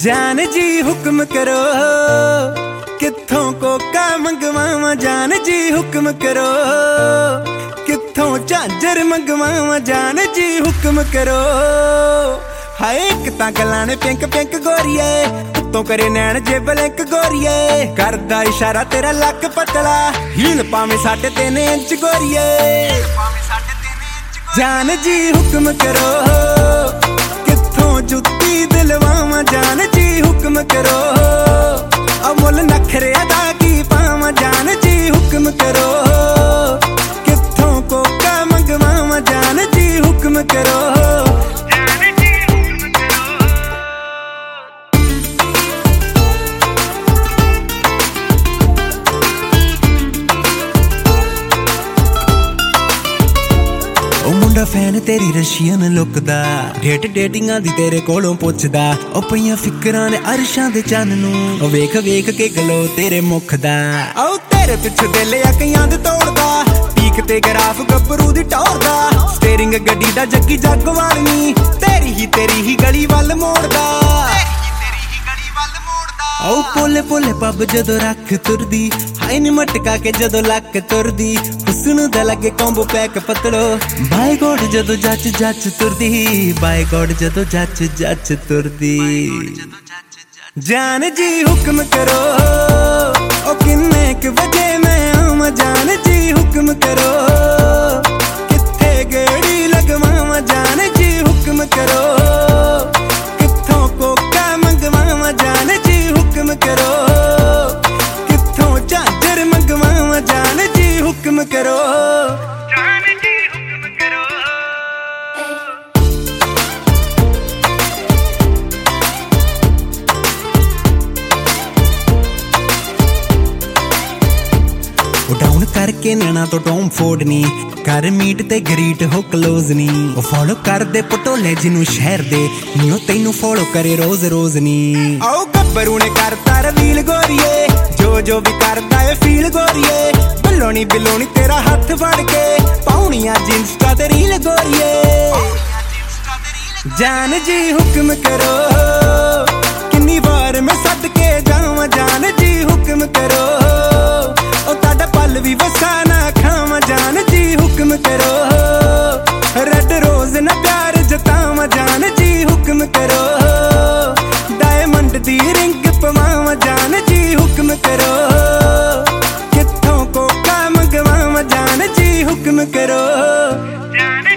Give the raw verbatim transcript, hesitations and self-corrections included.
जान जी हुक्म करो कित्थों कोका मंगवावा। जान जी हुक्म करो कित्थों झांजर मंगवावा। जान जी हुक्म करो हाय एक तां गल्लां ने पिंक पिंक गोरीए उत्तों करे नैन जे ब्लैंक गोरीए करदा इशारा तेरा लक पतला हील पावे साढ़े तीन इंच गोरीए। जान जी हुक्म करो कित्थों जुत्ती दिलवावा। जान जी हुक्म करो अमुल नखरे अदा की पावा। जान जी हुक्म करो कित्थों कोका मंगवावा। जान जी हुक्म करो फैन तेरी रशियन लुक दा डेट डेटिंगां दी तेरे कोलों पुछदा ओ पईयां फिकरां ने अरशां दे चन्न नूं वेख वेख के गलो तेरे मुख दा ओ तेरे पिछे दिल अखियां दे तोड़दा पीक ते ग्राफ गब्बरू दी टोरदा स्टीयरिंग गड्डी दा जग्गी जगवाल नी तेरी ही तेरी ही गली वल मोड़दा। ओ पोले पोले पब जदों रख तुरदी हाय नी मटका के जदों लक तुरदी हुस्न दा लगे कॉम्बो पैक पतलो बाय गॉड जदों जच जच तुरदी बाय गॉड जदों जच जच तुरदी। जान जी हुक्म करो ओ किन्ने क बजे मैं आवां। जान जी हुक्म करो कित्थे गेड़ी लगवावां। जान जी हुक्म करो कित्थों कोका मंगवावां। जान जी हुक्म करो कित्थों झांजर मंगवावां। जान जी हुक्म करो जान जी हुक्म करो। डाउन करके नैना तो टॉम फोड़नी कर मीट ते ग्रीट हो क्लोज नी ओ फॉलो कर दे पटोले जिनू शहर दे नीओ तैनू फॉलो करे रोज रोज नी। आओ गब्बरू ने करता रवील गोरीए जो जो भी करदा है फील गोरीए बिलोनी बिलोनी तेरा हाथ फड़ के पाउनियां इंस्टा ते रील गोरीए। जान जी हुक्म करो किन्नी बार मैं सद के जावां। जान जी हुक्म करो ओ ताड़ा पल भी वसा ना खावां। जान जी हुक्म करो रेड रोज ना प्यार जतावां। जान जी हुक्म करो डायमंड दी रिंग पवावां। जान जी हुक्म करो कित्थों कोका मंगवावां। जान जी हुक्म करो जान